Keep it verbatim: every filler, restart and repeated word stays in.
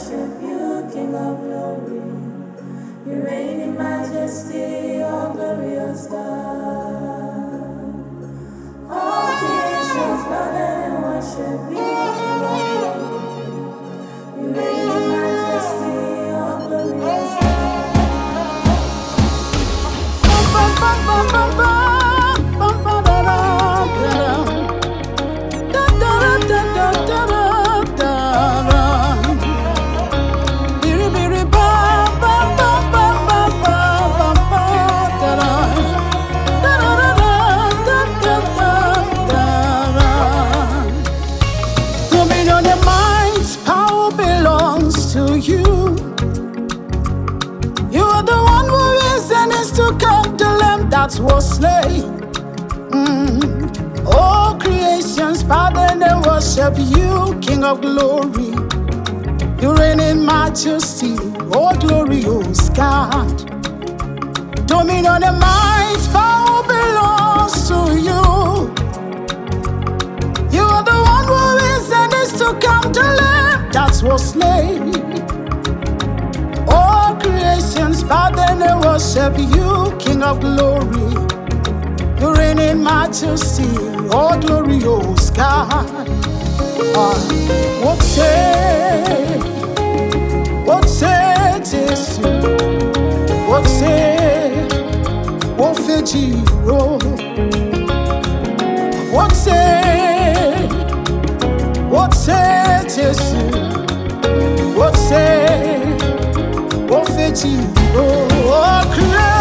worship you, King of glory. You reign in majesty, oh glorious God. All creations bow down and worship you, King of glory. You reign in majesty, oh glorious God. Dominion and might, power belongs to you. You are the one who is and is to come, the Lamb that was slain. Mm. All creations bow down and worship you, King of glory. You reign in majesty, oh glorious God. Dominion and might, power belongs to you. You are the one who is and is to come, the Lamb that was slain. All creations bow down and worship you, King of glory. You reign in majesty, oh glorious God. Ah, what say, what say this? What say, what fiji, oh. What say, what say this? What say, what fiji, oh.